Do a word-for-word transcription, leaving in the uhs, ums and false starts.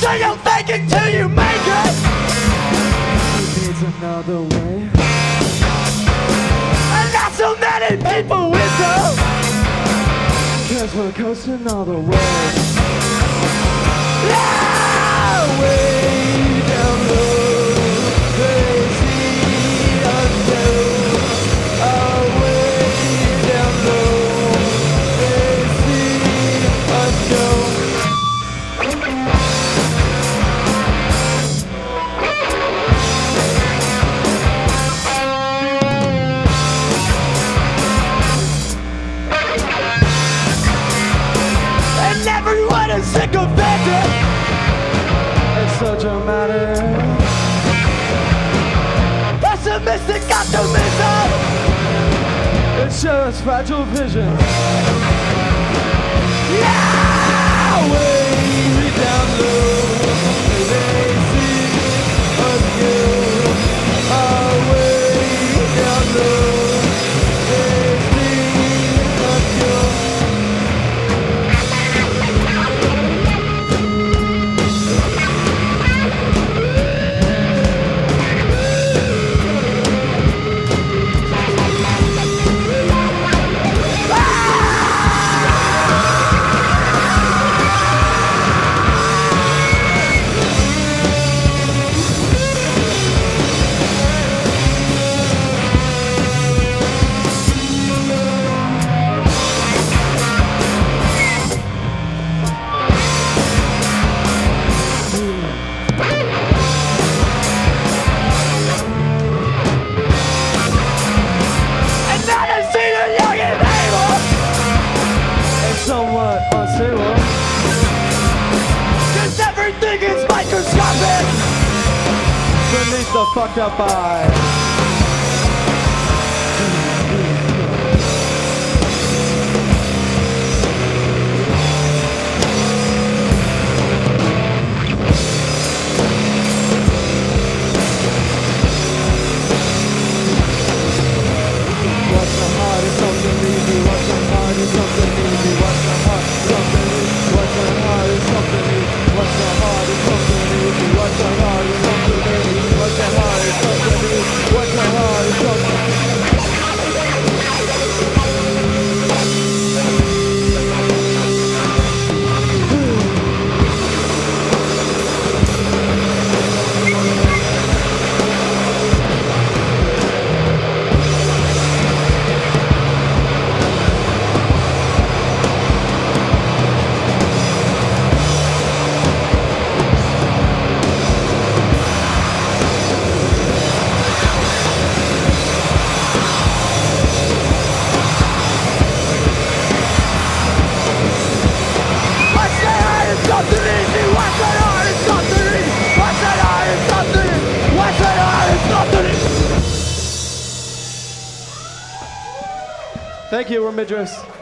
So you'll fake it till you make it. He needs another way. And not so many people whistle. Cause we're coasting all the way. Yeah, way down low. They see us go. Oh, way down low. They see us go. And everyone is sick of it. It's so dramatic. Pessimistic optimism. It shows fragile vision. Yeah, way down low. They see us go. Oh, way down low. They see us go. And now they see the young and able. It's somewhat unstable. Cause everything is microscopic. Beneath the fucked up eye. What's the heart is something easy. What's the heart is something easy. What's the heart is something easy. What's the heart is something easy. What's the heart is something easy. What's the heart is something easy. What's the heart is something easy. What's the heart is something What's that hard is something easy. What's that hard is something easy. What's that hard is something easy. What's that hard is something easy. Thank you, we're Midris.